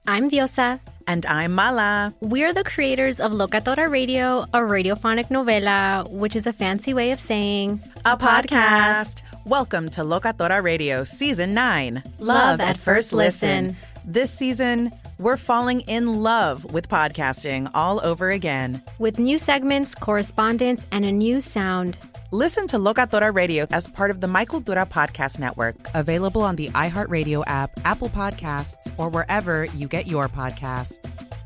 I'm Diosa. And I'm Mala. We're the creators of Locatora Radio, a radiophonic novela, which is a fancy way of saying a podcast. Welcome to Locatora Radio Season 9. Love at First Listen. This season, we're falling in love with podcasting all over again. With new segments, correspondence, and a new sound. Listen to Locatora Radio as part of the My Cultura Podcast Network. Available on the iHeartRadio app, Apple Podcasts, or wherever you get your podcasts.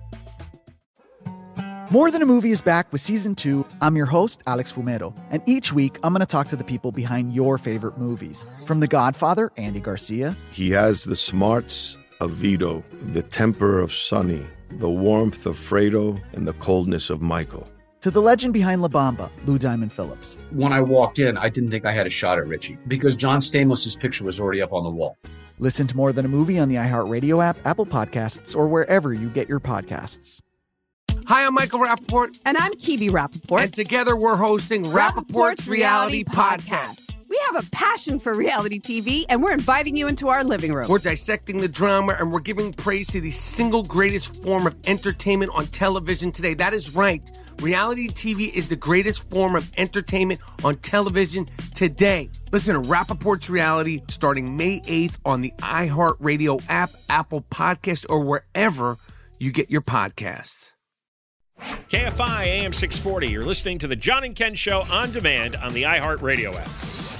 More Than a Movie is back with Season 2. I'm your host, Alex Fumero. And each week, I'm going to talk to the people behind your favorite movies. From The Godfather, Andy Garcia. He has the smarts of Vito, the temper of Sonny, the warmth of Fredo, and the coldness of Michael. To the legend behind La Bamba, Lou Diamond Phillips. When I walked in, I didn't think I had a shot at Richie because John Stamos' picture was already up on the wall. Listen to More Than a Movie on the iHeartRadio app, Apple Podcasts, or wherever you get your podcasts. Hi, I'm Michael Rappaport. And I'm Kibi Rappaport. And together we're hosting Rappaport's Reality Podcast. We have a passion for reality TV, and we're inviting you into our living room. We're dissecting the drama, and we're giving praise to the single greatest form of entertainment on television today. That is right. Reality TV is the greatest form of entertainment on television today. Listen to Rappaport's Reality starting May 8th on the iHeartRadio app, Apple Podcast, or wherever you get your podcasts. KFI AM 640. You're listening to the John and Ken Show on demand on the iHeartRadio app.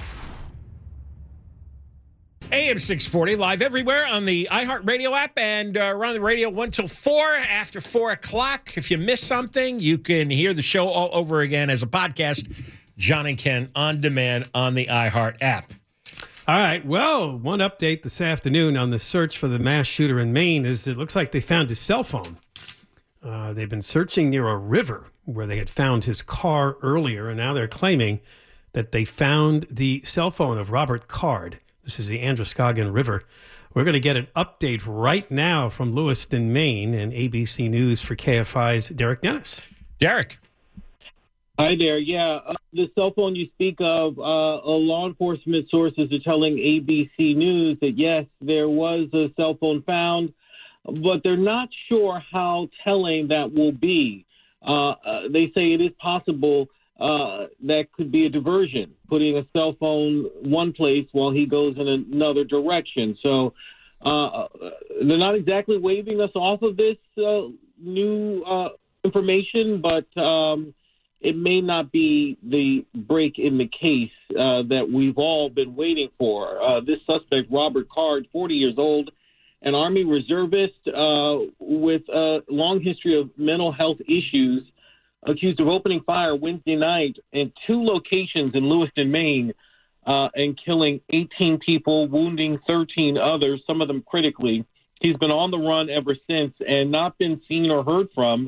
AM 640, live everywhere on the iHeartRadio app, and we're on the radio 1 till 4. After 4 o'clock, if you miss something, you can hear the show all over again as a podcast. John and Ken on demand on the iHeart app. All right, well, one update this afternoon on the search for the mass shooter in Maine is it looks like they found his cell phone. They've been searching near a river where they had found his car earlier, and now they're claiming that they found the cell phone of Robert Card. This is the Androscoggin River. We're going to get an update right now from Lewiston, Maine, and ABC News for KFI's Derek Dennis. Derek. Hi there. Yeah, the cell phone you speak of, law enforcement sources are telling ABC News that, yes, there was a cell phone found, but they're not sure how telling that will be. They say it is possible that could be a diversion, putting a cell phone one place while he goes in another direction. So they're not exactly waving us off of this new information, but it may not be the break in the case that we've all been waiting for. This suspect, Robert Card, 40 years old, an Army reservist with a long history of mental health issues, accused of opening fire Wednesday night in 2 locations in Lewiston, Maine, and killing 18 people, wounding 13 others, some of them critically. He's been on the run ever since and not been seen or heard from.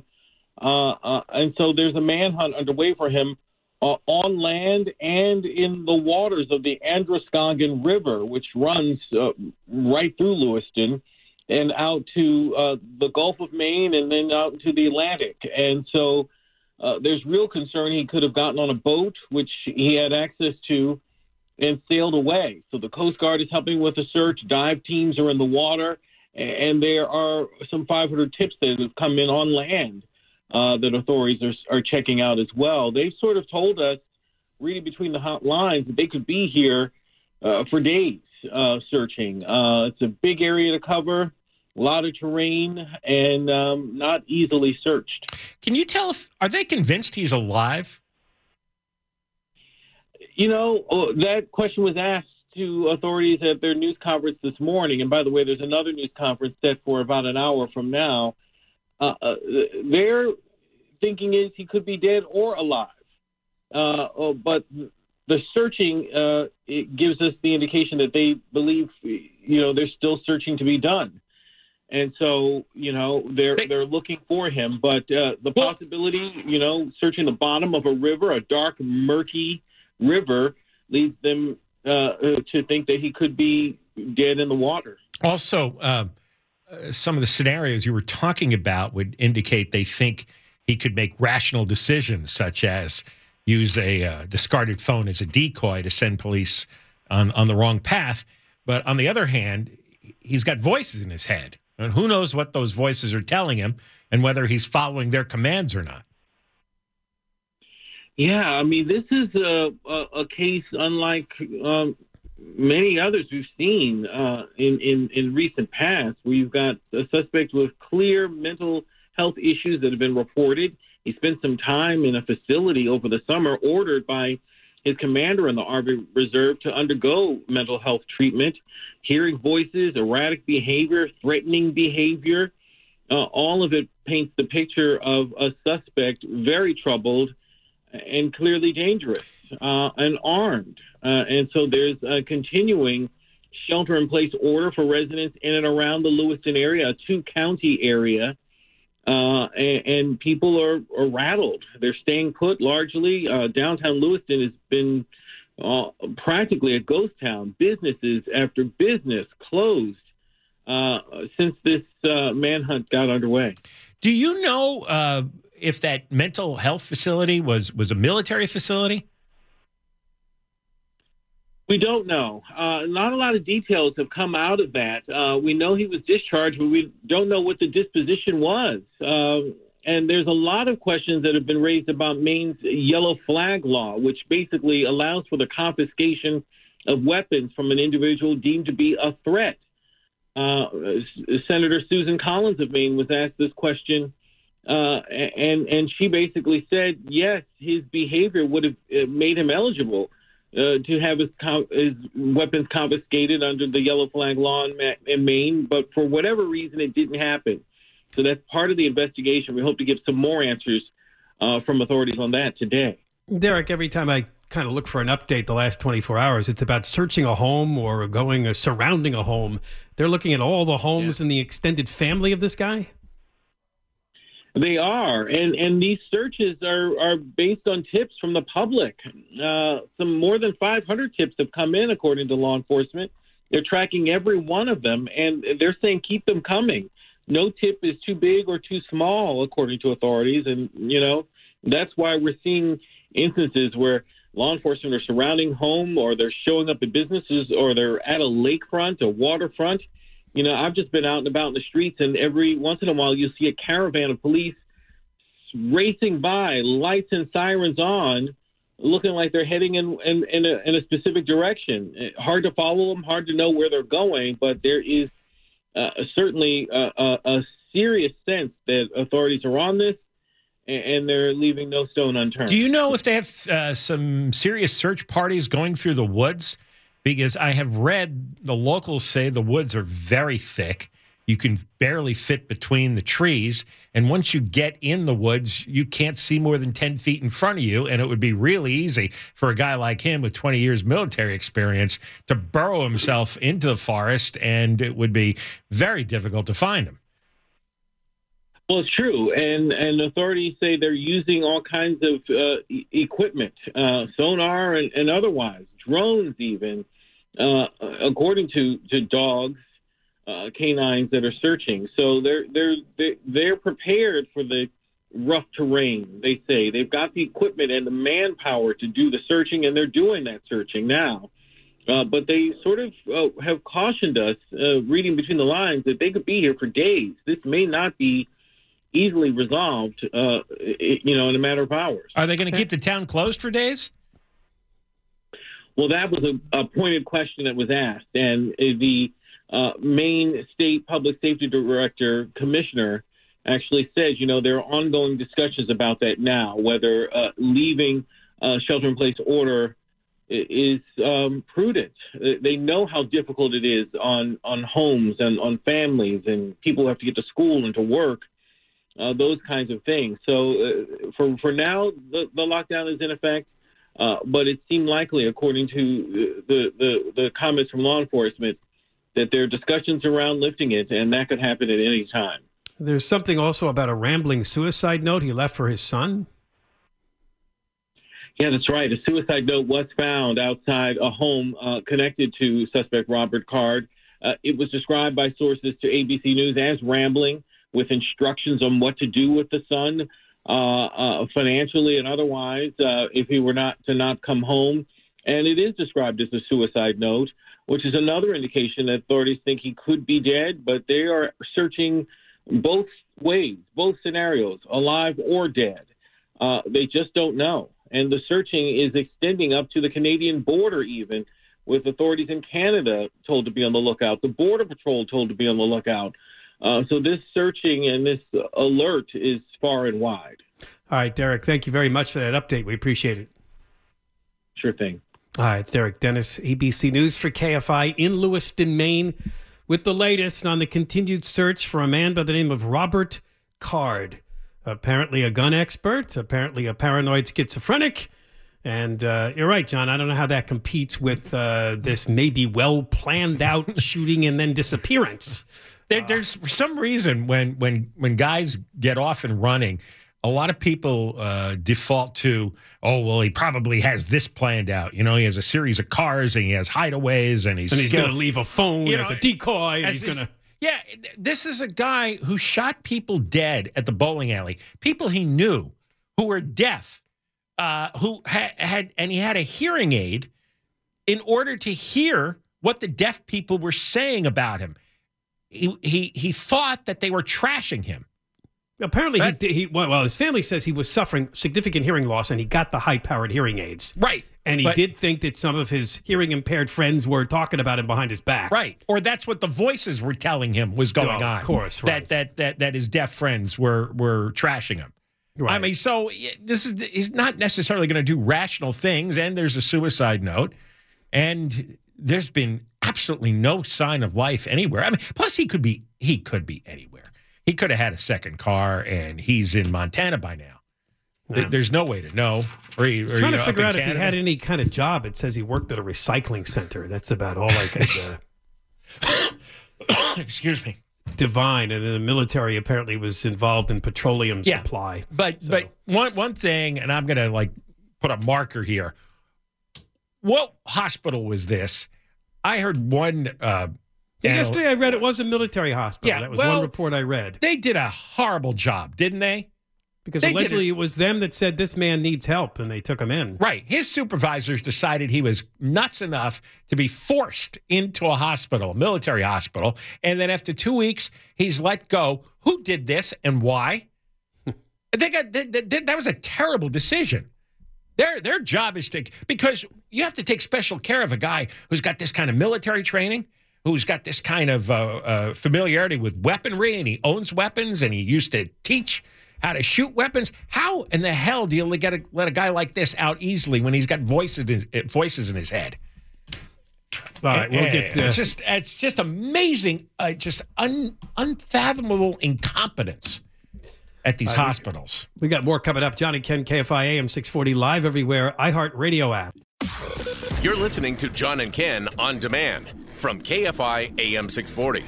And so there's a manhunt underway for him on land and in the waters of the Androscoggin River, which runs right through Lewiston and out to the Gulf of Maine and then out into the Atlantic. And so there's real concern he could have gotten on a boat, which he had access to, and sailed away. So the Coast Guard is helping with the search. Dive teams are in the water, and there are some 500 tips that have come in on land that authorities are checking out as well. They've sort of told us, reading between the hot lines, that they could be here for days searching. It's a big area to cover, a lot of terrain, and not easily searched. Can you tell are they convinced he's alive? You know, that question was asked to authorities at their news conference this morning. And by the way, there's another news conference set for about an hour from now. Their thinking is he could be dead or alive. But the searching, it gives us the indication that they believe, there's still searching to be done. And so, they're looking for him. But the possibility, searching the bottom of a river, a dark, murky river, leads them to think that he could be dead in the water. Also, some of the scenarios you were talking about would indicate they think he could make rational decisions, such as use a discarded phone as a decoy to send police on the wrong path. But on the other hand, he's got voices in his head. And who knows what those voices are telling him and whether he's following their commands or not. Yeah, I mean, this is a case unlike many others we've seen in recent past, where you've got a suspect with clear mental health issues that have been reported. He spent some time in a facility over the summer, ordered by his commander in the Army Reserve to undergo mental health treatment. Hearing voices, erratic behavior, threatening behavior, all of it paints the picture of a suspect very troubled and clearly dangerous and armed. And so there's a continuing shelter-in-place order for residents in and around the Lewiston area, a two-county area, and people are rattled. They're staying put largely. Downtown Lewiston has been practically a ghost town. Businesses after business closed since this manhunt got underway. Do you know if that mental health facility was a military facility? We don't know. Not a lot of details have come out of that. We know he was discharged, but we don't know what the disposition was. And there's a lot of questions that have been raised about Maine's yellow flag law, which basically allows for the confiscation of weapons from an individual deemed to be a threat. Senator Susan Collins of Maine was asked this question, and she basically said, yes, his behavior would have made him eligible to have his weapons confiscated under the yellow flag law in Maine, but for whatever reason, it didn't happen. So that's part of the investigation. We hope to get some more answers from authorities on that today. Derek, every time I kind of look for an update the last 24 hours, it's about searching a home or surrounding a home. They're looking at all the homes in the extended family of this guy? They are, and these searches are based on tips from the public. Some more than 500 tips have come in, according to law enforcement. They're tracking every one of them, and they're saying keep them coming. No tip is too big or too small, according to authorities, and that's why we're seeing instances where law enforcement are surrounding home, or they're showing up at businesses, or they're at a lakefront, a waterfront. I've just been out and about in the streets, and every once in a while you'll see a caravan of police racing by, lights and sirens on, looking like they're heading in a specific direction. Hard to follow them, hard to know where they're going, but there is certainly a serious sense that authorities are on this, and they're leaving no stone unturned. Do you know if they have some serious search parties going through the woods? Because I have read the locals say the woods are very thick. You can barely fit between the trees. And once you get in the woods, you can't see more than 10 feet in front of you. And it would be really easy for a guy like him with 20 years military experience to burrow himself into the forest, and it would be very difficult to find him. Well, it's true, and authorities say they're using all kinds of equipment, sonar and otherwise, drones even, according to dogs, canines that are searching. So they're prepared for the rough terrain. They say they've got the equipment and the manpower to do the searching, and they're doing that searching now. But they sort of have cautioned us, reading between the lines, that they could be here for days. This may not be easily resolved, in a matter of hours. Are they going to keep the town closed for days? Well, that was a pointed question that was asked, and the Maine State Public Safety Director Commissioner actually said, there are ongoing discussions about that now, whether leaving shelter-in-place order is prudent. They know how difficult it is on homes and on families, and people have to get to school and to work. Those kinds of things. So for now, the lockdown is in effect, but it seemed likely, according to the comments from law enforcement, that there are discussions around lifting it, and that could happen at any time. There's something also about a rambling suicide note he left for his son. Yeah, that's right. A suicide note was found outside a home connected to suspect Robert Card. It was described by sources to ABC News as rambling, with instructions on what to do with the son, financially and otherwise, if he were not come home. And it is described as a suicide note. which is another indication that authorities think he could be dead, but they are searching both ways, both scenarios, alive or dead. They just don't know. And the searching is extending up to the Canadian border even, with authorities in Canada told to be on the lookout, the Border Patrol told to be on the lookout. So this searching and this alert is far and wide. All right, Derek, thank you very much for that update. We appreciate it. Sure thing. All right, it's Derek Dennis, ABC News for KFI in Lewiston, Maine, with the latest on the continued search for a man by the name of Robert Card. Apparently a gun expert, apparently a paranoid schizophrenic. And you're right, John. I don't know how that competes with this maybe well-planned out shooting and then disappearance. There's for some reason when guys get off and running, a lot of people default to, oh, well, he probably has this planned out. You know, he has a series of cars and he has hideaways and he's going to leave a phone as a decoy. And he's going to. Yeah, this is a guy who shot people dead at the bowling alley, people he knew who were deaf, who had a hearing aid in order to hear what the deaf people were saying about him. He thought that they were trashing him. Apparently, his family says he was suffering significant hearing loss and he got the high-powered hearing aids. Right. And he did think that some of his hearing-impaired friends were talking about him behind his back. Right. Or that's what the voices were telling him was going on. Of course, right. That his deaf friends were trashing him. Right. I mean, so he's not necessarily going to do rational things, and there's a suicide note, and there's been absolutely no sign of life anywhere. I mean, plus he could be anywhere. He could have had a second car, and he's in Montana by now. Yeah. There's no way to know. Or trying to figure out if he had any kind of job. It says he worked at a recycling center. That's about all I could. Excuse me. Divine, and the military apparently was involved in petroleum supply. But one thing, and I'm going to put a marker here. What hospital was this? I heard one. Yesterday I read it was a military hospital. Yeah, that was one report I read. They did a horrible job, didn't they? Because allegedly it was them that said this man needs help, and they took him in. Right. His supervisors decided he was nuts enough to be forced into a hospital, a military hospital, and then after 2 weeks, he's let go. Who did this and why? That was a terrible decision. Their job is because you have to take special care of a guy who's got this kind of military training, who's got this kind of familiarity with weaponry, and he owns weapons, and he used to teach how to shoot weapons. How in the hell do you let a guy like this out easily when he's got voices in his head? All right, we'll get. It's just amazing, just unfathomable incompetence at these hospitals. We got more coming up. John and Ken, KFI AM 640, live everywhere. iHeartRadio app. You're listening to John and Ken on demand from KFI AM 640.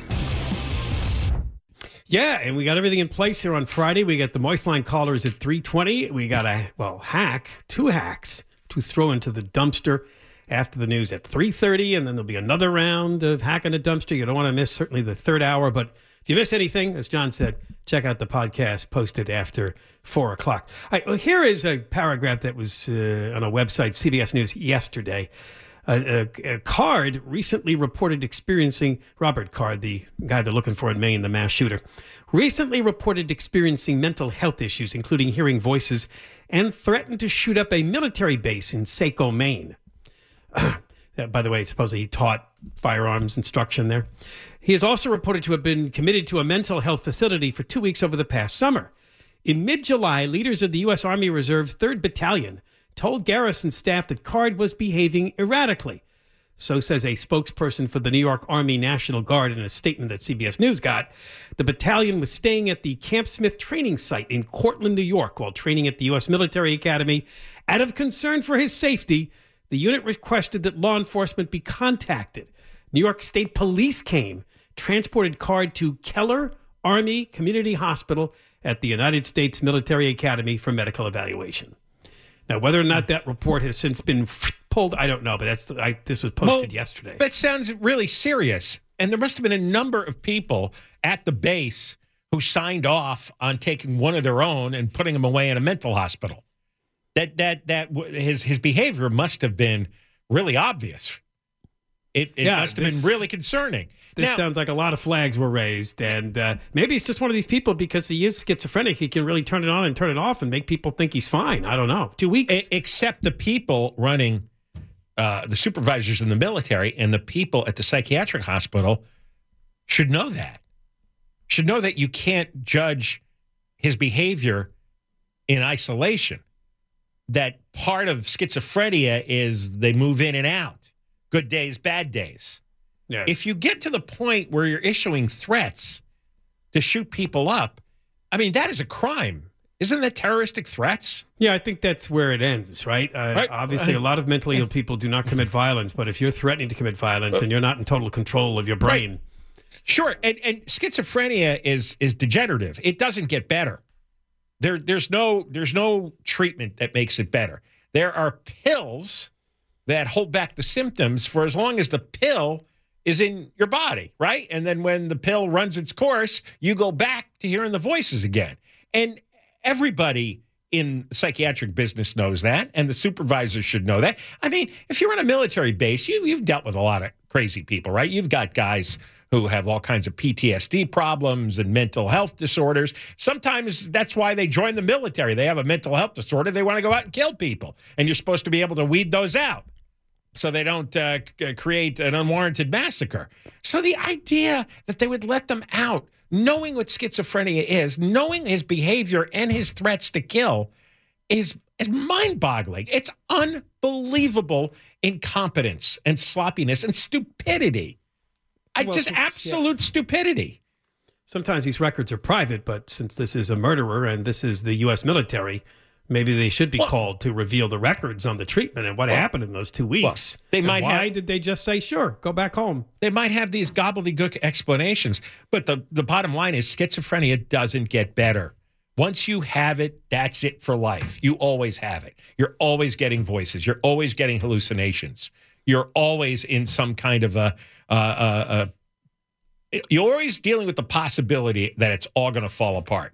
Yeah, and we got everything in place here on Friday. We got the Moist Line callers at 3:20. We got two hacks to throw into the dumpster after the news at 3:30, and then there'll be another round of hacking the dumpster. You don't want to miss certainly the third hour, but if you miss anything, as John said, check out the podcast posted after 4 o'clock. All right, well, here is a paragraph that was on a website, CBS News, yesterday. Card recently reported experiencing, Robert Card, the guy they're looking for in Maine, the mass shooter, recently reported experiencing mental health issues, including hearing voices, and threatened to shoot up a military base in Saco, Maine. By the way, supposedly he taught firearms instruction there. He is also reported to have been committed to a mental health facility for 2 weeks over the past summer. In mid-July, leaders of the U.S. Army Reserve's 3rd Battalion told garrison staff that Card was behaving erratically. So says a spokesperson for the New York Army National Guard in a statement that CBS News got. The battalion was staying at the Camp Smith training site in Cortland, New York, while training at the U.S. Military Academy. Out of concern for his safety, the unit requested that law enforcement be contacted. New York State Police came, transported Card to Keller Army Community Hospital at the United States Military Academy for medical evaluation. Now, whether or not that report has since been pulled, I don't know, but this was posted yesterday. That sounds really serious. And there must have been a number of people at the base who signed off on taking one of their own and putting him away in a mental hospital. That his behavior must have been really obvious. It must have been really concerning. This sounds like a lot of flags were raised, and maybe he's just one of these people because he is schizophrenic. He can really turn it on and turn it off and make people think he's fine. I don't know. 2 weeks. Except the people running, the supervisors in the military and the people at the psychiatric hospital should know that. Should know that you can't judge his behavior in isolation. That part of schizophrenia is they move in and out. Good days, bad days. Yes. If you get to the point where you're issuing threats to shoot people up, I mean, that is a crime. Isn't that terroristic threats? Yeah, I think that's where it ends, right? Obviously, a lot of mentally ill people do not commit violence, but if you're threatening to commit violence and you're not in total control of your brain. Right. Sure, and schizophrenia is degenerative. It doesn't get better. There's no treatment that makes it better. There are pills that hold back the symptoms for as long as the pill is in your body, right? And then when the pill runs its course, you go back to hearing the voices again. And everybody in the psychiatric business knows that, and the supervisors should know that. I mean, if you're on a military base, you've dealt with a lot of crazy people, right? You've got guys who have all kinds of PTSD problems and mental health disorders. Sometimes that's why they join the military. They have a mental health disorder. They want to go out and kill people, and you're supposed to be able to weed those out so they don't create an unwarranted massacre. So the idea that they would let them out, knowing what schizophrenia is, knowing his behavior and his threats to kill, is mind-boggling. It's unbelievable incompetence and sloppiness and stupidity. Absolute stupidity. Sometimes these records are private, but since this is a murderer and this is the U.S. military, maybe they should be called to reveal the records on the treatment and what happened in those 2 weeks. Why did they just say, sure, go back home? They might have these gobbledygook explanations, but the bottom line is schizophrenia doesn't get better. Once you have it, that's it for life. You always have it. You're always getting voices. You're always getting hallucinations. You're always in some kind of you're always dealing with the possibility that it's all going to fall apart.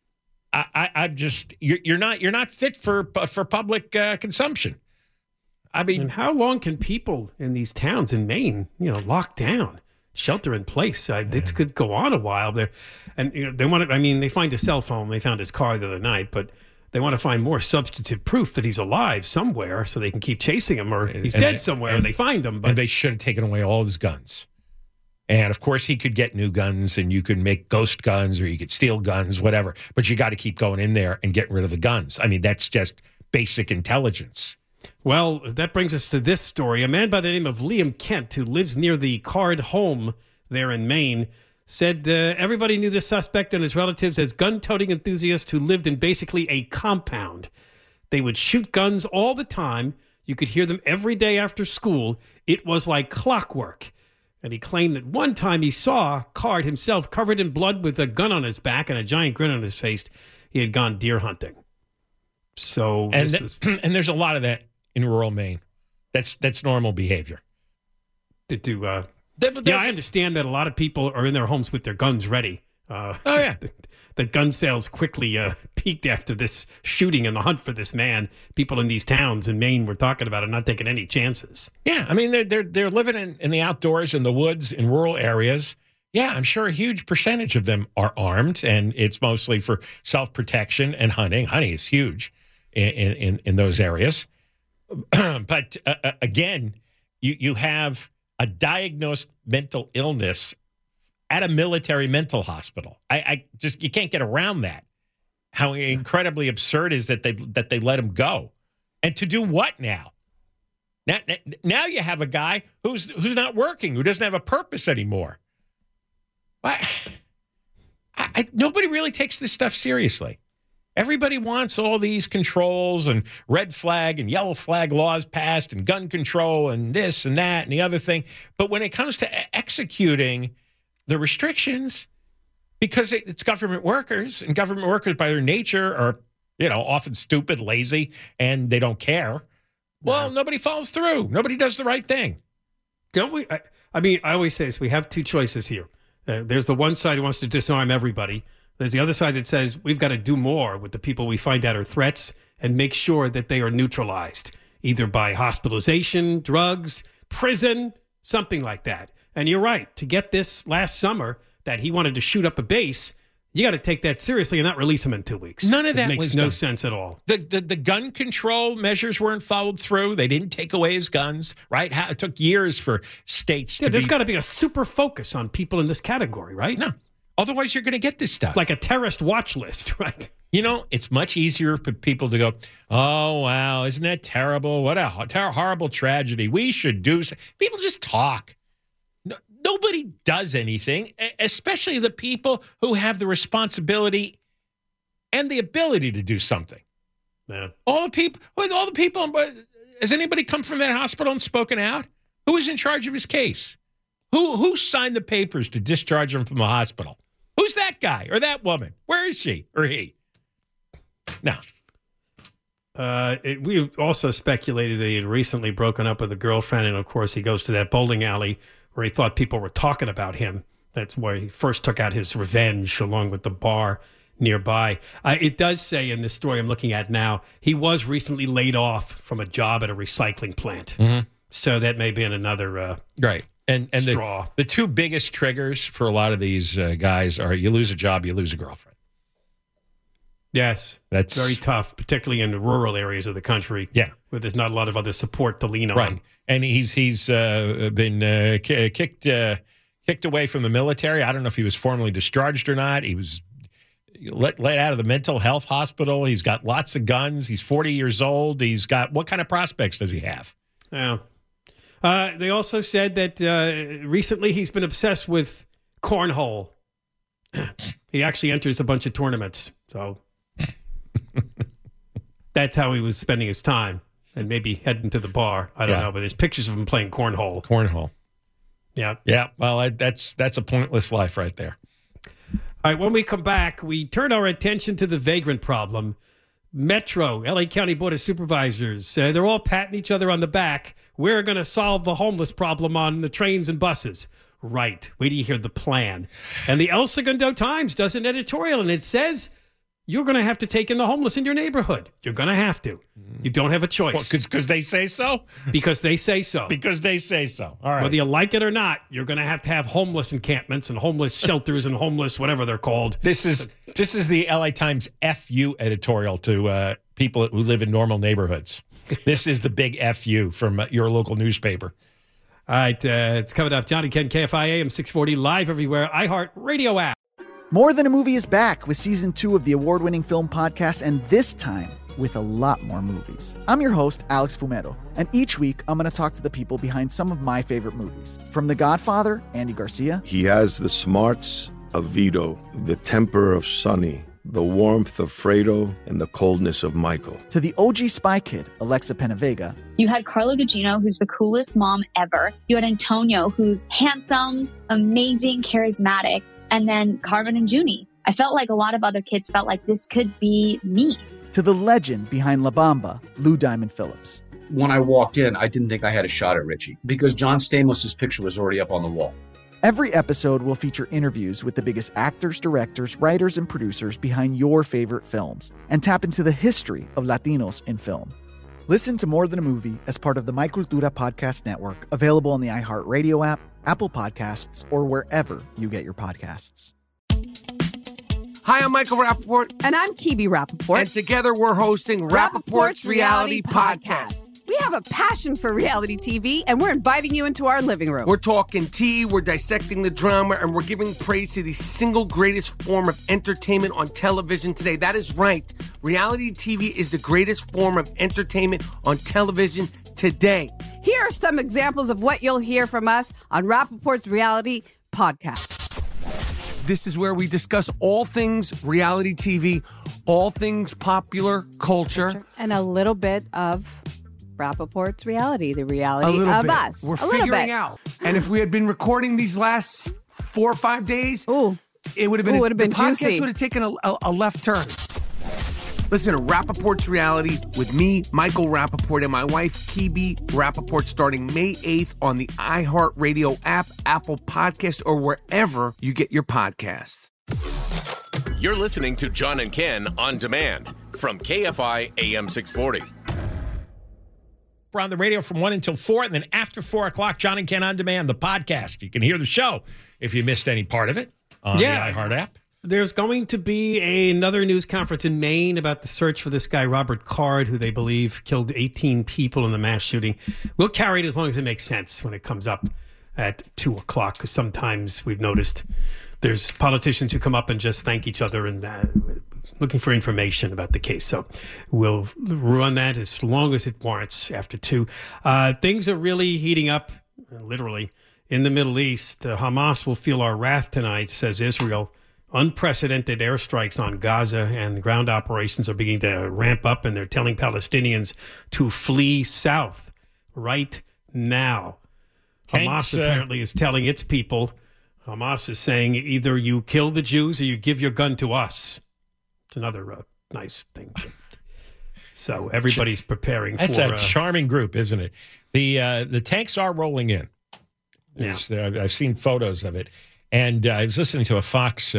I'm just you're not fit for public consumption. I mean, and how long can people in these towns in Maine, lock down, shelter in place? It could go on a while there, and they want to. I mean, they find a cell phone. They found his car the other night, but they want to find more substantive proof that he's alive somewhere, so they can keep chasing him, or he's dead somewhere, and they find him. But and they should have taken away all his guns. And, of course, he could get new guns, and you could make ghost guns, or you could steal guns, whatever. But you got to keep going in there and getting rid of the guns. I mean, that's just basic intelligence. Well, that brings us to this story. A man by the name of Liam Kent, who lives near the Card home there in Maine, said everybody knew the suspect and his relatives as gun-toting enthusiasts who lived in basically a compound. They would shoot guns all the time. You could hear them every day after school. It was like clockwork. And he claimed that one time he saw Card himself covered in blood with a gun on his back and a giant grin on his face. He had gone deer hunting. So, and there's a lot of that in rural Maine. That's normal behavior. I understand that a lot of people are in their homes with their guns ready. The gun sales quickly peaked after this shooting and the hunt for this man. People in these towns in Maine were talking about it, not taking any chances. Yeah, I mean, they're living in the outdoors, in the woods, in rural areas. Yeah, I'm sure a huge percentage of them are armed, and it's mostly for self-protection and hunting. Hunting is huge in those areas. But again, you have a diagnosed mental illness at a military mental hospital. I just, you can't get around that. How incredibly absurd is that they let him go. And to do what now? Now you have a guy who's not working, who doesn't have a purpose anymore. Nobody really takes this stuff seriously. Everybody wants all these controls and red flag and yellow flag laws passed and gun control and this and that and the other thing. But when it comes to executing the restrictions, because it's government workers, and government workers by their nature are, often stupid, lazy, and they don't care. Well, nobody follows through. Nobody does the right thing. Don't we? I mean, I always say this. We have two choices here. There's the one side who wants to disarm everybody. There's the other side that says we've got to do more with the people we find out are threats and make sure that they are neutralized, either by hospitalization, drugs, prison, something like that. And you're right. To get this last summer that he wanted to shoot up a base, you got to take that seriously and not release him in 2 weeks. None of that makes no sense at all. The gun control measures weren't followed through. They didn't take away his guns, right? It took years for states to there's got to be a super focus on people in this category, right? No. Otherwise, you're going to get this stuff. Like a terrorist watch list, right? You know, it's much easier for people to go, oh, wow, isn't that terrible? What a horrible tragedy. We should do so. People just talk. Nobody does anything, especially the people who have the responsibility and the ability to do something. Yeah. All the people, has anybody come from that hospital and spoken out? Who was in charge of his case? Who signed the papers to discharge him from the hospital? Who's that guy or that woman? Where is she or he? No. We also speculated that he had recently broken up with a girlfriend, and of course he goes to that bowling alley where he thought people were talking about him. That's where he first took out his revenge, along with the bar nearby. It does say in this story I'm looking at now, he was recently laid off from a job at a recycling plant. Mm-hmm. So that may be in another right. And straw. The two biggest triggers for a lot of these guys are you lose a job, you lose a girlfriend. Yes, that's very tough, particularly in the rural areas of the country. Yeah, where there's not a lot of other support to lean right. on. And he's been kicked away from the military. I don't know if he was formally discharged or not. He was let out of the mental health hospital. He's got lots of guns. He's 40 years old. He's got what kind of prospects does he have? Yeah. They also said that recently he's been obsessed with cornhole. He actually enters a bunch of tournaments, so. That's how he was spending his time, and maybe heading to the bar. I don't know, but there's pictures of him playing cornhole. Cornhole. Yeah. Yeah. Well, that's a pointless life right there. All right. When we come back, we turn our attention to the vagrant problem. Metro, LA County Board of Supervisors, they're all patting each other on the back. We're going to solve the homeless problem on the trains and buses. Right. Wait till you hear the plan. And the El Segundo Times does an editorial, and it says you're going to have to take in the homeless in your neighborhood. You're going to have to. You don't have a choice. Because they say so? Because they say so. Because they say so. All right. Whether you like it or not, you're going to have homeless encampments and homeless shelters and homeless whatever they're called. This is the LA Times FU editorial to people who live in normal neighborhoods. This is the big FU from your local newspaper. All right. It's coming up. John and Ken, KFI AM 640, live everywhere. iHeart Radio app. More Than a Movie is back with Season 2 of the award-winning film podcast, and this time with a lot more movies. I'm your host, Alex Fumero, and each week I'm going to talk to the people behind some of my favorite movies. From The Godfather, Andy Garcia. He has the smarts of Vito, the temper of Sonny, the warmth of Fredo, and the coldness of Michael. To the OG Spy Kid, Alexa Penavega. You had Carla Gugino, who's the coolest mom ever. You had Antonio, who's handsome, amazing, charismatic. And then Carmen and Junie. I felt like a lot of other kids felt like this could be me. To the legend behind La Bamba, Lou Diamond Phillips. When I walked in, I didn't think I had a shot at Richie because John Stamos' picture was already up on the wall. Every episode will feature interviews with the biggest actors, directors, writers, and producers behind your favorite films and tap into the history of Latinos in film. Listen to More Than a Movie as part of the My Cultura Podcast Network, available on the iHeartRadio app, Apple Podcasts, or wherever you get your podcasts. Hi, I'm Michael Rappaport. And I'm Kibi Rappaport. And together we're hosting Rappaport's Reality Podcast. We have a passion for reality TV, and we're inviting you into our living room. We're talking tea, we're dissecting the drama, and we're giving praise to the single greatest form of entertainment on television today. That is right. Reality TV is the greatest form of entertainment on television today. Here are some examples of what you'll hear from us on Rappaport's Reality Podcast. This is where we discuss all things reality TV, all things popular culture. And a little bit of Rappaport's reality, the reality of us. We're figuring out. And if we had been recording these last 4 or 5 days, it would have been, the podcast juicy. Would have taken a left turn. Listen to Rappaport's Reality with me, Michael Rappaport, and my wife, Kibi Rappaport, starting May 8th on the iHeartRadio app, Apple Podcast, or wherever you get your podcasts. You're listening to John and Ken on demand from KFI AM 640. We're on the radio from 1 until 4, and then after 4 o'clock, John and Ken On Demand, the podcast. You can hear the show if you missed any part of it on the iHeart app. There's going to be another news conference in Maine about the search for this guy, Robert Card, who they believe killed 18 people in the mass shooting. We'll carry it as long as it makes sense when it comes up at 2 o'clock, because sometimes we've noticed there's politicians who come up and just thank each other and looking for information about the case. So we'll run that as long as it warrants after 2. Things are really heating up, literally, in the Middle East. Hamas will feel our wrath tonight, says Israel. Unprecedented airstrikes on Gaza and ground operations are beginning to ramp up, and they're telling Palestinians to flee south right now. Hamas apparently is telling its people, Hamas is saying either you kill the Jews or you give your gun to us. It's another nice thing. So everybody's preparing That's for... That's a charming group, isn't it? The tanks are rolling in. Yeah. I've seen photos of it. And I was listening to a Fox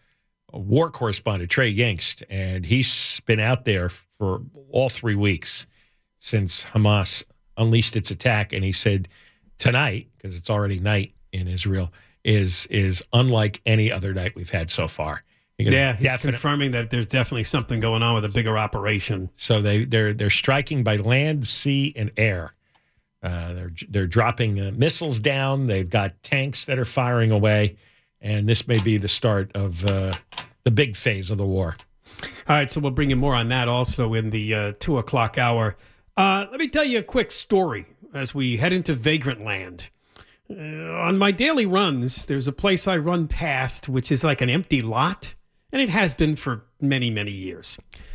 war correspondent, Trey Yingst, and he's been out there for all 3 weeks since Hamas unleashed its attack. And he said tonight, because it's already night in Israel, is unlike any other night we've had so far. He's confirming that there's definitely something going on with a bigger operation. So they're striking by land, sea, and air. They're dropping missiles down. They've got tanks that are firing away, and this may be the start of the big phase of the war. All right, so we'll bring you more on that also in the 2 o'clock hour. Let me tell you a quick story as we head into Vagrant Land. On my daily runs, there's a place I run past, which is like an empty lot, and it has been for many, many years.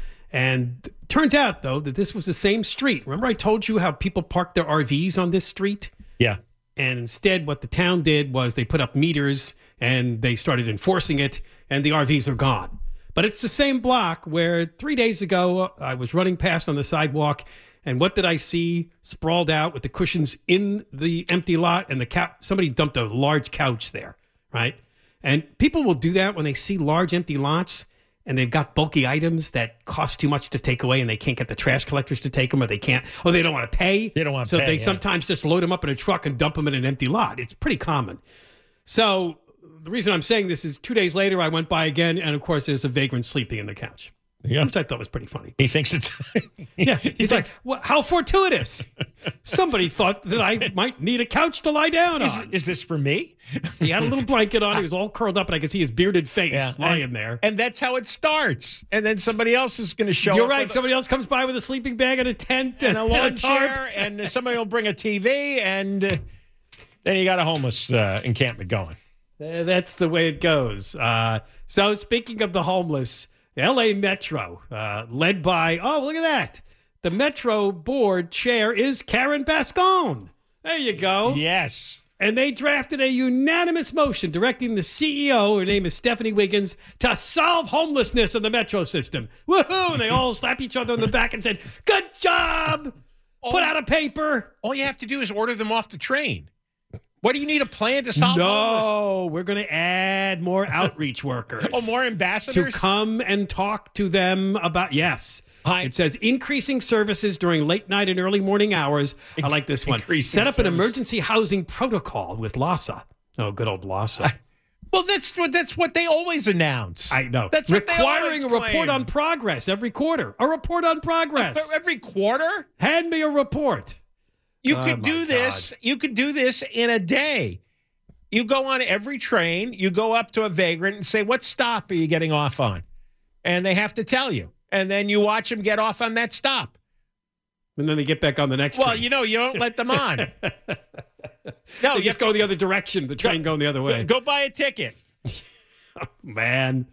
And turns out, though, that this was the same street. Remember I told you how people parked their RVs on this street? Yeah. And instead, what the town did was they put up meters and they started enforcing it, and the RVs are gone. But it's the same block where 3 days ago I was running past on the sidewalk, and what did I see sprawled out with the cushions in the empty lot? And somebody dumped a large couch there, right? And people will do that when they see large empty lots, and they've got bulky items that cost too much to take away, and they can't get the trash collectors to take them, or they don't want to pay. They don't want to pay. So they sometimes just load them up in a truck and dump them in an empty lot. It's pretty common. So the reason I'm saying this is 2 days later, I went by again, and of course, there's a vagrant sleeping in the couch. Yeah. Which I thought was pretty funny. He thinks it's... Yeah. He's like, well, how fortuitous. Somebody thought that I might need a couch to lie down on. Is this for me? He had a little blanket on. He was all curled up, and I could see his bearded face lying there. And that's how it starts. And then somebody else is going to show up. You're right. Somebody else comes by with a sleeping bag and a tent and a lawn tarp. chair, and somebody will bring a TV, and then you got a homeless encampment going. That's the way it goes. So speaking of the homeless... The L.A. Metro, led by, look at that. The Metro board chair is Karen Bascon. There you go. Yes. And they drafted a unanimous motion directing the CEO, her name is Stephanie Wiggins, to solve homelessness in the Metro system. Woohoo! And they all slap each other on the back and said, good job! Put out a paper. All you have to do is order them off the train. What do you need a plan to solve homeless? No, we're going to add more outreach workers. More ambassadors? To come and talk to them about, yes. It says increasing services during late night and early morning hours. I like this one. Set up an emergency housing protocol with LAHSA. Oh, good old LAHSA. Well, that's what they always announce. I know. That's what requiring a report on progress every quarter. A report on progress. Every quarter? Hand me a report. You could do this. God. You could do this in a day. You go on every train. You go up to a vagrant and say, what stop are you getting off on? And they have to tell you. And then you watch them get off on that stop. And then they get back on the next train. Well, you don't let them on. No, you just go the other direction. The train going the other way. Go buy a ticket. Oh, man.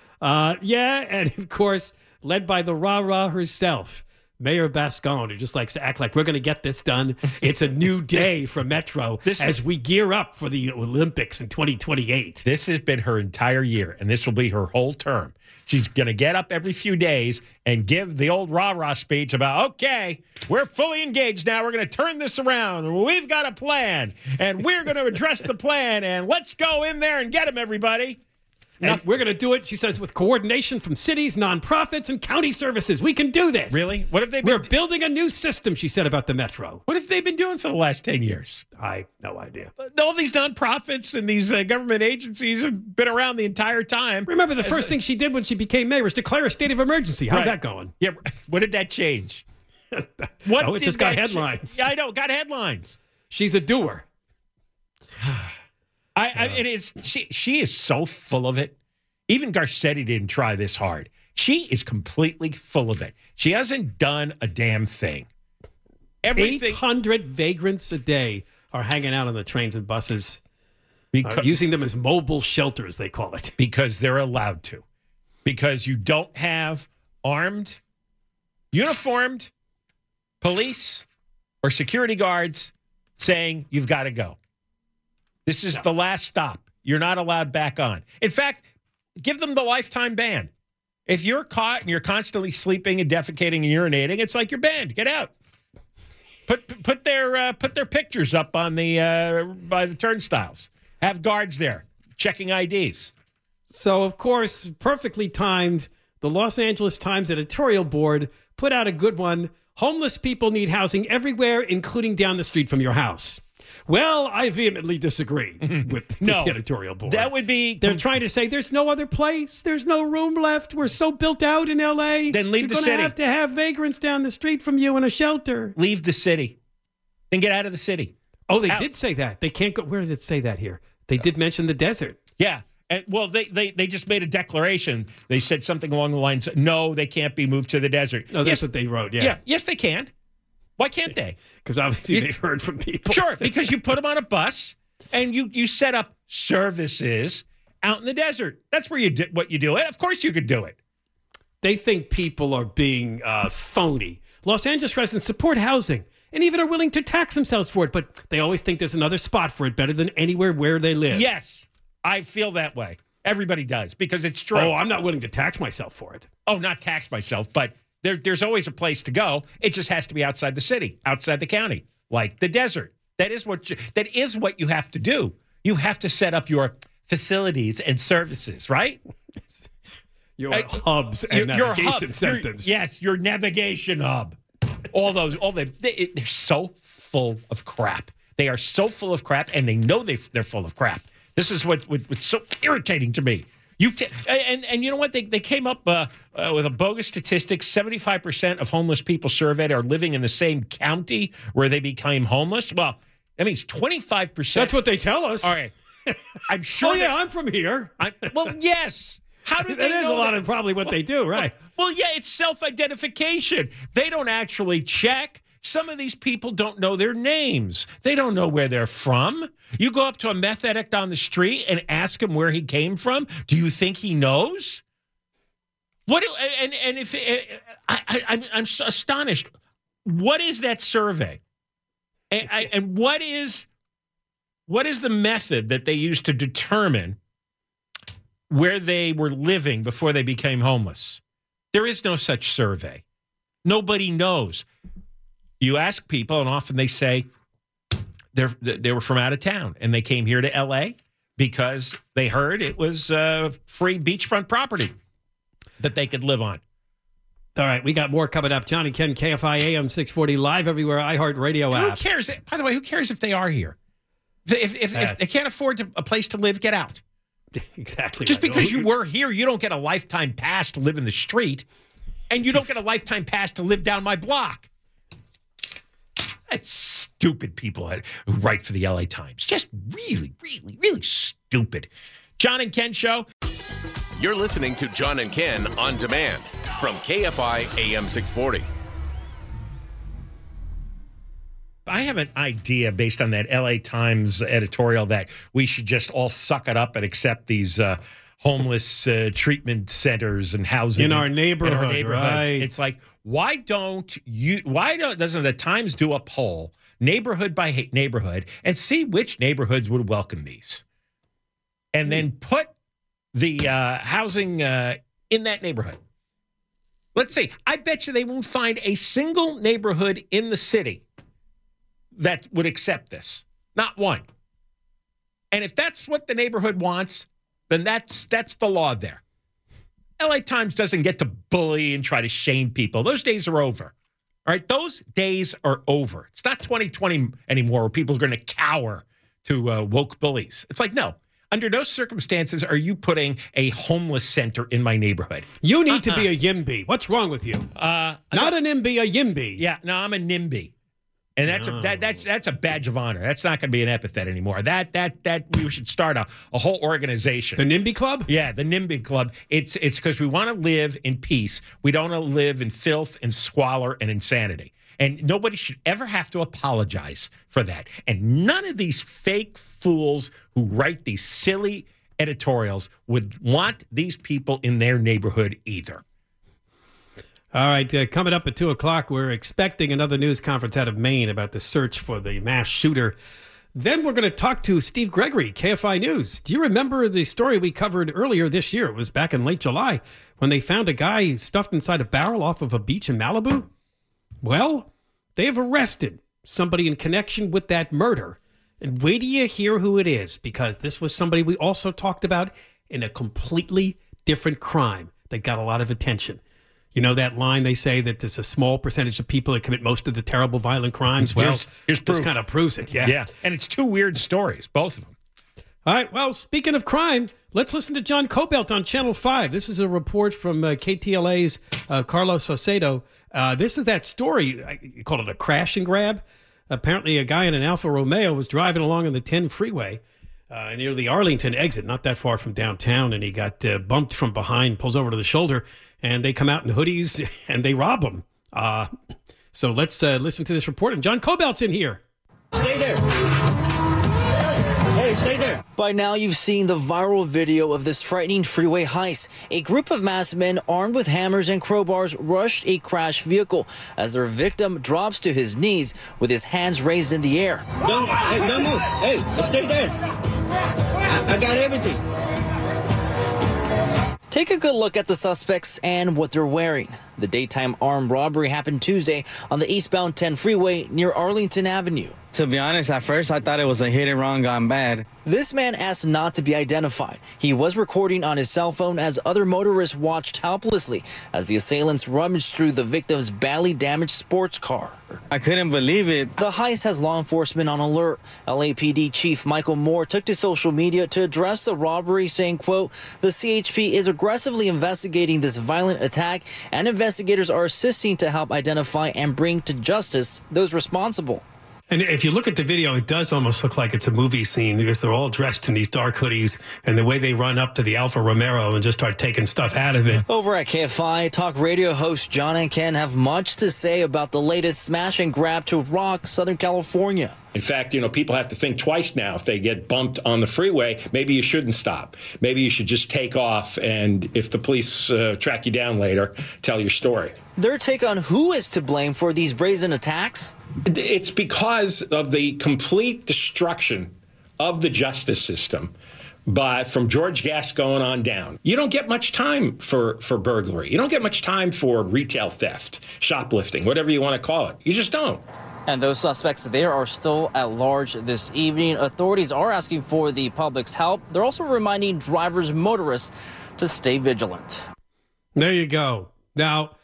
And of course, led by the rah-rah herself. Mayor Bascon, who just likes to act like we're going to get this done. It's a new day for Metro as we gear up for the Olympics in 2028. This has been her entire year, and this will be her whole term. She's going to get up every few days and give the old rah-rah speech about, okay, we're fully engaged now. We're going to turn this around. We've got a plan, and we're going to address the plan, and let's go in there and get them, everybody. And we're going to do it, she says, with coordination from cities, nonprofits, and county services. We can do this. Really? What have they We're building a new system, she said, about the metro. What have they been doing for the last 10 years? I have no idea. All these nonprofits and these government agencies have been around the entire time. Remember, the first thing she did when she became mayor was declare a state of emergency. How's that going? Yeah. What did that change? It just got headlines. Yeah, I know. Got headlines. She's a doer. It is. She is so full of it. Even Garcetti didn't try this hard. She is completely full of it. She hasn't done a damn thing. 800 vagrants a day are hanging out on the trains and buses, using them as mobile shelters, they call it. Because they're allowed to. Because you don't have armed, uniformed police or security guards saying you've got to go. This is the last stop. You're not allowed back on. In fact, give them the lifetime ban. If you're caught and you're constantly sleeping and defecating and urinating, it's like you're banned. Get out. Put their pictures up on the by the turnstiles. Have guards there checking IDs. So, of course, perfectly timed, the Los Angeles Times editorial board put out a good one. Homeless people need housing everywhere, including down the street from your house. Well, I vehemently disagree with the editorial board. That would be... They're trying to say there's no other place. There's no room left. We're so built out in L.A. Then leave the city. You're going to have vagrants down the street from you in a shelter. Leave the city. Then get out of the city. Oh, they did say that. They can't go... Where did it say that here? They did mention the desert. Yeah. And, well, they just made a declaration. They said something along the lines, no, they can't be moved to the desert. Oh, that's what they wrote, yeah. Yes, they can. Why can't they? Because obviously they've heard from people. Sure, because you put them on a bus and you set up services out in the desert. That's where you do what you do it. Of course you could do it. They think people are being phony. Los Angeles residents support housing and even are willing to tax themselves for it, but they always think there's another spot for it better than anywhere where they live. Yes, I feel that way. Everybody does because it's true. Oh, I'm not willing to tax myself for it. Oh, not tax myself, but there's always a place to go. It just has to be outside the city, outside the county, like the desert. That is what you have to do. You have to set up your facilities and services, right? Your hubs and navigation centers. Yes, your navigation hub. They're so full of crap. They are so full of crap, and they know they're full of crap. This is what's so irritating to me. And you know what? They came up with a bogus statistic. 75% of homeless people surveyed are living in the same county where they became homeless. Well, that means 25%. That's what they tell us. All right. I'm sure. I'm from here. Well, yes. How do they know? That is a lot of probably what they do, right? Well, yeah, it's self-identification. They don't actually check. Some of these people don't know their names. They don't know where they're from. You go up to a meth addict on the street and ask him where he came from. Do you think he knows? I'm astonished. What is that survey? And what is the method that they used to determine where they were living before they became homeless? There is no such survey. Nobody knows. You ask people, and often they say they were from out of town, and they came here to L.A. because they heard it was free beachfront property that they could live on. All right, we got more coming up. John and Ken, KFI AM 640, live everywhere, iHeartRadio app. Who cares? By the way, who cares if they are here? If they can't afford a place to live, get out. Exactly. Just because you were here, you don't get a lifetime pass to live in the street, and you don't get a lifetime pass to live down my block. That's stupid people who write for the LA Times. Just really, really, really stupid. John and Ken Show. You're listening to John and Ken on demand from KFI AM 640. I have an idea based on that LA Times editorial that we should just all suck it up and accept these homeless treatment centers and housing in our neighborhoods. Right. It's like, why doesn't the Times do a poll neighborhood by neighborhood and see which neighborhoods would welcome these, and then put the housing in that neighborhood? Let's see. I bet you they won't find a single neighborhood in the city that would accept this. Not one. And if that's what the neighborhood wants, then that's the law there. LA Times doesn't get to bully and try to shame people. Those days are over. All right, those days are over. It's not 2020 anymore where people are going to cower to woke bullies. It's like, no. Under no circumstances are you putting a homeless center in my neighborhood. You need to be a YIMBY. What's wrong with you? Not an IMBY, a YIMBY. Yeah, no, I'm a NIMBY. And that's a badge of honor. That's not going to be an epithet anymore. That we should start a whole organization. The NIMBY Club? Yeah, the NIMBY Club. It's because we want to live in peace. We don't want to live in filth and squalor and insanity. And nobody should ever have to apologize for that. And none of these fake fools who write these silly editorials would want these people in their neighborhood either. All right, coming up at 2 o'clock, we're expecting another news conference out of Maine about the search for the mass shooter. Then we're going to talk to Steve Gregory, KFI News. Do you remember the story we covered earlier this year? It was back in late July when they found a guy stuffed inside a barrel off of a beach in Malibu. Well, they have arrested somebody in connection with that murder. And wait till you hear who it is, because this was somebody we also talked about in a completely different crime that got a lot of attention. You know that line they say that there's a small percentage of people that commit most of the terrible violent crimes? Well, here's proof. This kind of proves it, yeah. Yeah, and it's two weird stories, both of them. All right, well, speaking of crime, let's listen to John Cobelt on Channel 5. This is a report from KTLA's Carlos Saucedo. This is that story, you call it a crash and grab. Apparently a guy in an Alfa Romeo was driving along on the 10 freeway near the Arlington exit, not that far from downtown, and he got bumped from behind, pulls over to the shoulder, and they come out in hoodies and they rob him. So let's listen to this report. And John Cobelt's in here. Stay there. Hey, stay there. By now, you've seen the viral video of this frightening freeway heist. A group of masked men armed with hammers and crowbars rushed a crashed vehicle as their victim drops to his knees with his hands raised in the air. Don't move. Hey, stay there. I got everything. Take a good look at the suspects and what they're wearing. The daytime armed robbery happened Tuesday on the eastbound 10 freeway near Arlington Avenue. To be honest, at first I thought it was a hit and run gone bad. This man asked not to be identified. He was recording on his cell phone as other motorists watched helplessly as the assailants rummaged through the victim's badly damaged sports car. I couldn't believe it. The heist has law enforcement on alert. LAPD Chief Michael Moore took to social media to address the robbery, saying, quote, "The CHP is aggressively investigating this violent attack, and investigators are assisting to help identify and bring to justice those responsible." And if you look at the video, it does almost look like it's a movie scene because they're all dressed in these dark hoodies, and the way they run up to the Alfa Romeo and just start taking stuff out of it. Over at KFI, talk radio hosts John and Ken have much to say about the latest smash and grab to rock Southern California. In fact, people have to think twice now. If they get bumped on the freeway, maybe you shouldn't stop. Maybe you should just take off, and if the police track you down later, tell your story. Their take on who is to blame for these brazen attacks? It's because of the complete destruction of the justice system from George Gascon on down. You don't get much time for burglary. You don't get much time for retail theft, shoplifting, whatever you want to call it. You just don't. And those suspects there are still at large this evening. Authorities are asking for the public's help. They're also reminding drivers and motorists to stay vigilant. There you go. Now,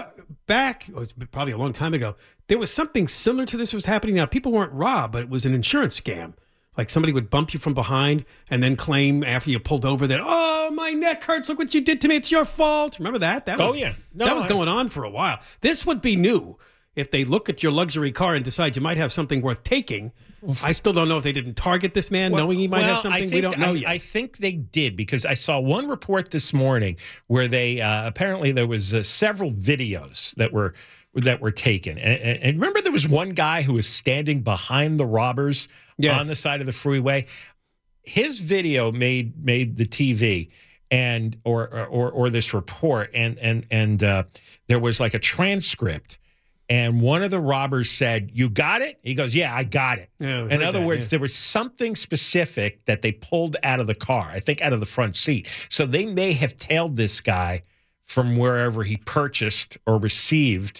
back, it's probably a long time ago, there was something similar to this was happening. Now, people weren't robbed, but it was an insurance scam. Like somebody would bump you from behind and then claim after you pulled over that, oh, my neck hurts. Look what you did to me. It's your fault. Remember that? That was going on for a while. This would be new. If they look at your luxury car and decide you might have something worth taking, I still don't know if they didn't target this man knowing he might have something we don't know yet. I think they did, because I saw one report this morning where they apparently there was several videos that were taken. And remember there was one guy who was standing behind the robbers on the side of the freeway. His video made the TV and or this report and there was like a transcript. And one of the robbers said, "You got it?" He goes, "Yeah, I got it." Yeah, in other words, there was something specific that they pulled out of the car, I think out of the front seat. So they may have tailed this guy from wherever he purchased or received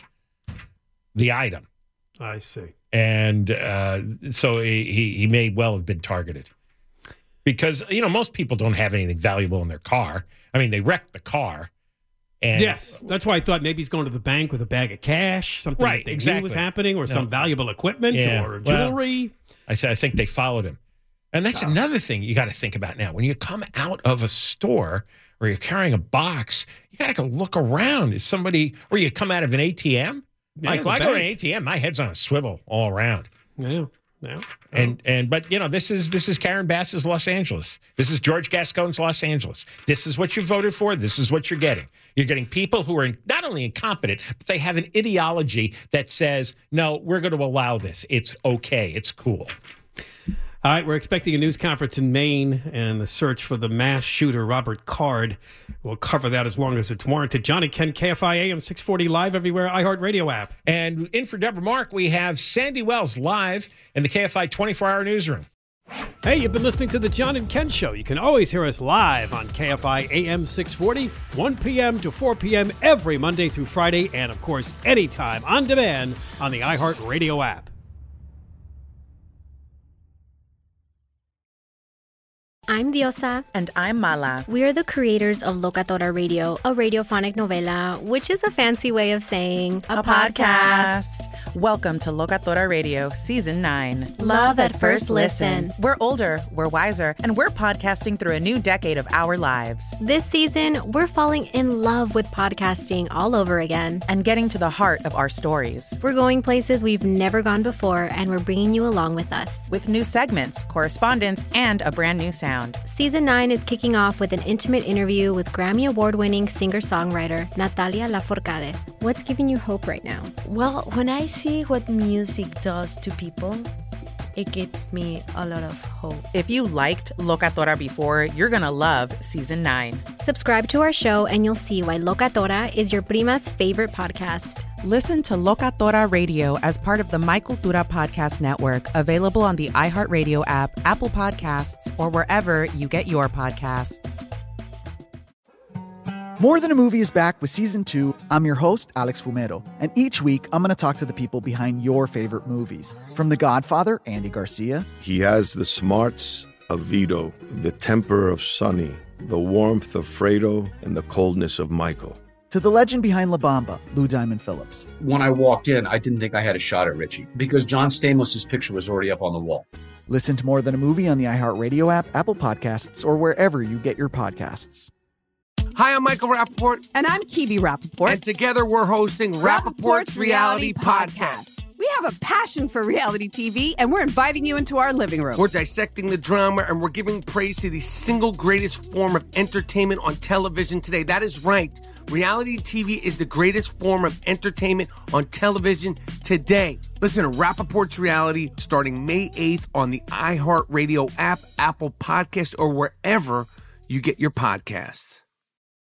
the item. I see. And so he may well have been targeted. Because, most people don't have anything valuable in their car. I mean, they wrecked the car. And yes, that's why I thought maybe he's going to the bank with a bag of cash, something that they knew was happening, or some valuable equipment or jewelry. Well, I think they followed him. And that's another thing you got to think about now. When you come out of a store or you're carrying a box, you got to go look around. Is somebody, or you come out of an ATM? Yeah, Like, when I go to an ATM, my head's on a swivel all around. Yeah. But this is Karen Bass's Los Angeles. This is George Gascon's Los Angeles. This is what you voted for. This is what you're getting. You're getting people who are not only incompetent, but they have an ideology that says, no, we're going to allow this. It's okay. It's cool. All right, we're expecting a news conference in Maine and the search for the mass shooter, Robert Card. We'll cover that as long as it's warranted. John and Ken, KFI AM 640 live everywhere, iHeartRadio app. And in for Deborah Mark, we have Sandy Wells live in the KFI 24-hour newsroom. Hey, you've been listening to the John and Ken Show. You can always hear us live on KFI AM 640, 1 p.m. to 4 p.m. every Monday through Friday, and, of course, anytime on demand on the iHeartRadio app. I'm Diosa. And I'm Mala. We are the creators of Locatora Radio, a radiophonic novela, which is a fancy way of saying a podcast. Welcome to Locatora Radio, Season 9. Love at first listen. We're older, we're wiser, and we're podcasting through a new decade of our lives. This season, we're falling in love with podcasting all over again. And getting to the heart of our stories. We're going places we've never gone before, and we're bringing you along with us. With new segments, correspondence, and a brand new sound. Season 9 is kicking off with an intimate interview with Grammy Award-winning singer-songwriter Natalia Lafourcade. What's giving you hope right now? Well, when I see what music does to people, it gives me a lot of hope. If you liked Locatora before, you're going to love Season 9. Subscribe to our show and you'll see why Locatora is your prima's favorite podcast. Listen to Locatora Radio as part of the Michael Dura Podcast Network, available on the iHeartRadio app, Apple Podcasts, or wherever you get your podcasts. More Than a Movie is back with Season 2. I'm your host, Alex Fumero, and each week I'm going to talk to the people behind your favorite movies. From The Godfather, Andy Garcia. He has the smarts of Vito, the temper of Sonny, the warmth of Fredo, and the coldness of Michael. To the legend behind La Bamba, Lou Diamond Phillips. When I walked in, I didn't think I had a shot at Richie because John Stamos' picture was already up on the wall. Listen to More Than a Movie on the iHeartRadio app, Apple Podcasts, or wherever you get your podcasts. Hi, I'm Michael Rappaport. And I'm Kibi Rappaport. And together we're hosting Rappaport's Reality Podcast. We have a passion for reality TV, and we're inviting you into our living room. We're dissecting the drama, and we're giving praise to the single greatest form of entertainment on television today. That is right. Reality TV is the greatest form of entertainment on television today. Listen to Rappaport's Reality starting May 8th on the iHeartRadio app, Apple Podcast, or wherever you get your podcasts.